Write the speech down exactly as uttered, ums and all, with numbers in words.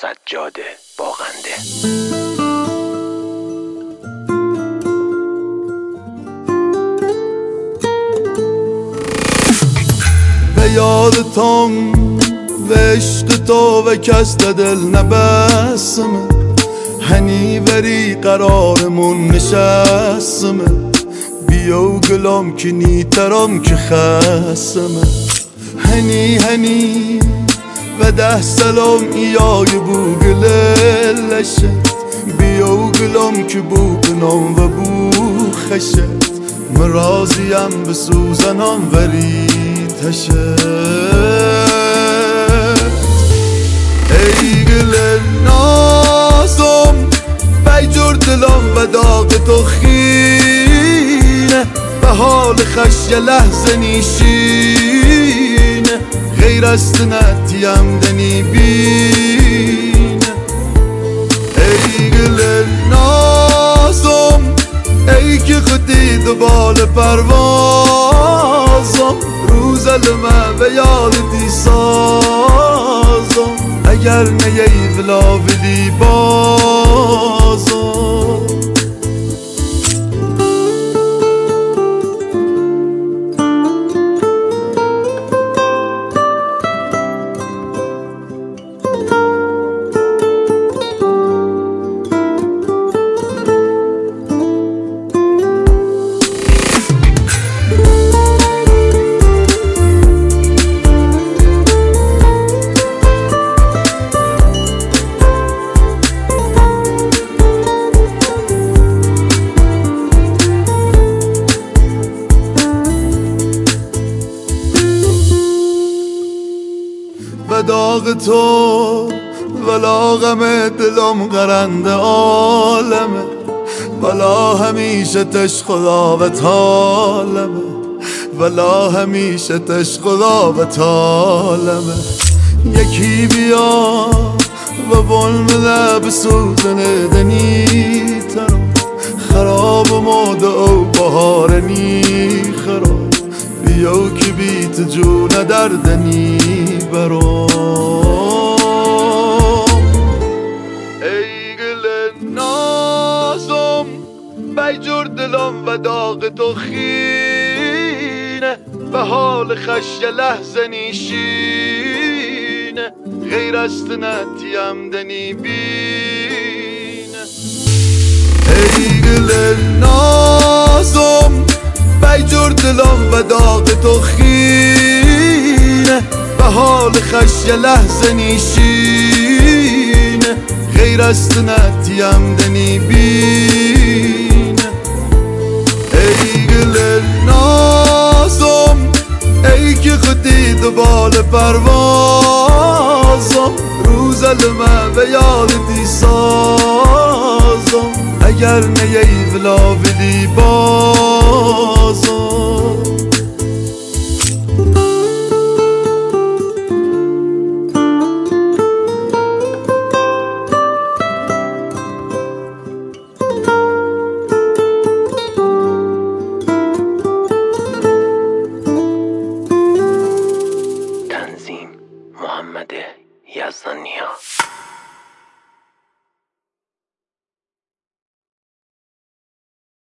سجاده باغنده. به یادتم و عشق تو و کس دل نبسمه، هنی وری قرارمون نشستمه، بیو گلام که نیترم که خستمه، هنی هنی و ده سلام ایای بو گللشت، بیو گلام که بو بنام و بو خشت، مرازیم به سوزنام ورید هشت. ای گل نازم بی جور دلم و داغ تو خینه، به حال خش یه لحظه نیشینه، غیر است نتیم دنی بینه. ای گل نازم ای که خودی دبال پروازم، روز لمه به یادتی سازم، اگر نیی ولا بدی بازم. به داغ تو ولا غم دلم غرنده عالمه، ولا همیشه تش خدا و طالمه، ولا همیشه تش خدا و طالمه. یکی بیا و بلم لب سوزن دنی ترم، خراب ماده او بهارنی خراب، بیو که بیت جون دردنی برام. ای گل نازم بی جور دلم و داغ تو خینه، به حال خش یه لحظه نیشینه، غیر است نتیم دنی بینه. ای گل نازم بی جور دلم و داغ تو خینه، به حال خش یه لحظه نیشینه، غیر است نتیم دنی بینه. ای گل نازم ای که خودی دبال پروازم، روز لمه به یادتی سازم، اگر نیی ولا بدی بازم.